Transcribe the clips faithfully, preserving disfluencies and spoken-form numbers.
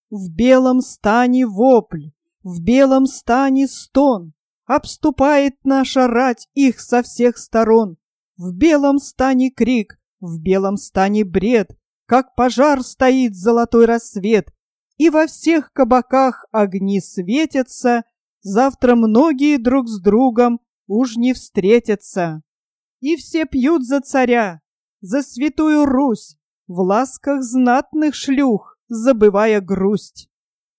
В белом стане вопль, в белом стане стон, обступает наша рать их со всех сторон. В белом стане крик, в белом стане бред, как пожар стоит золотой рассвет, и во всех кабаках огни светятся, завтра многие друг с другом уж не встретятся. И все пьют за царя, за святую Русь, в ласках знатных шлюх, забывая грусть.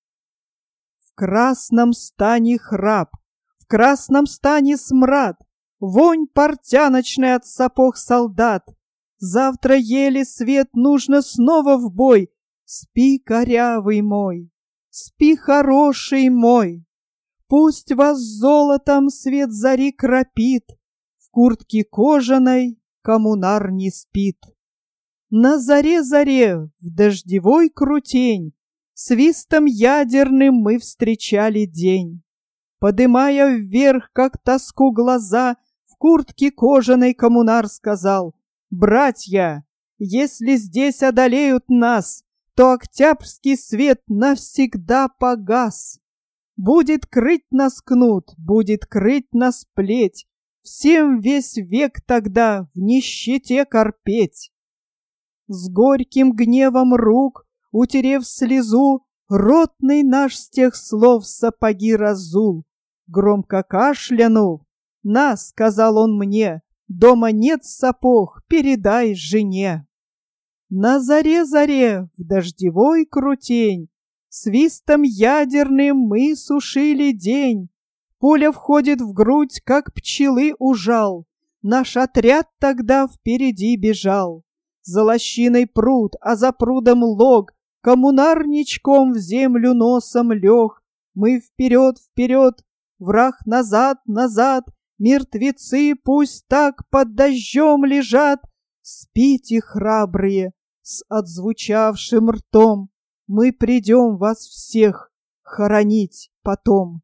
В красном стане храп, в красном стане смрад, вонь портяночная от сапог солдат. Завтра еле свет, нужно снова в бой. Спи, корявый мой, спи, хороший мой. Пусть вас золотом свет зари кропит, в куртке кожаной коммунар не спит. На заре-заре, в дождевой крутень, свистом ядерным мы встречали день. Подымая вверх, как тоску глаза, в куртке кожаной коммунар сказал: «Братья, если здесь одолеют нас, то октябрьский свет навсегда погас. Будет крыть нас кнут, будет крыть нас плеть, всем весь век тогда в нищете корпеть». С горьким гневом рук, утерев слезу, ротный наш с тех слов сапоги разул. Громко кашлянув: «На, — сказал он мне, — дома нет сапог, передай жене». На заре-заре, в дождевой крутень, свистом ядерным мы сушили день. Пуля входит в грудь, как пчелы ужал, наш отряд тогда впереди бежал. За лощиной пруд, а за прудом лог, коммунар ничком в землю носом лег. Мы вперед, вперед, враг назад, назад, мертвецы пусть так под дождем лежат. Спите, храбрые, с отзвучавшим ртом, мы придем вас всех хоронить потом.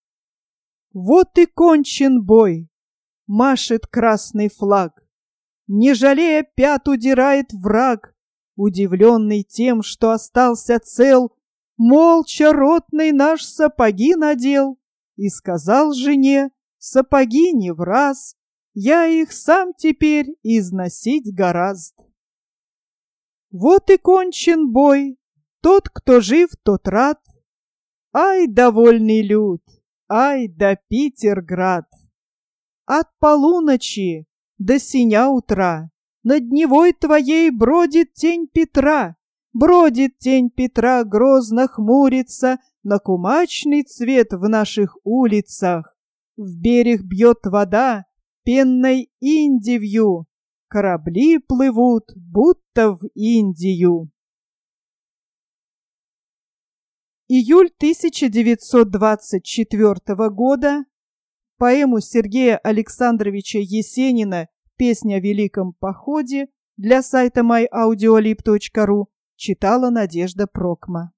Вот и кончен бой, машет красный флаг. Не жалея пят, удирает враг, удивленный тем, что остался цел. Молча ротный наш сапоги надел и сказал жене: «Сапоги не в раз, я их сам теперь износить гораздо». Вот и кончен бой, тот, кто жив, тот рад. Ай, довольный люд, ай да Питерград! От полуночи до синя утра над Невой твоей бродит тень Петра, бродит тень Петра, грозно хмурится на кумачный цвет в наших улицах. В берег бьет вода пенной Индивью, корабли плывут, будто в Индию. Июль тысяча девятьсот двадцать четвёртого года. Поэму Сергея Александровича Есенина «Песня о Великом походе» для сайта май аудиолиб точка ру читала Надежда Прокма.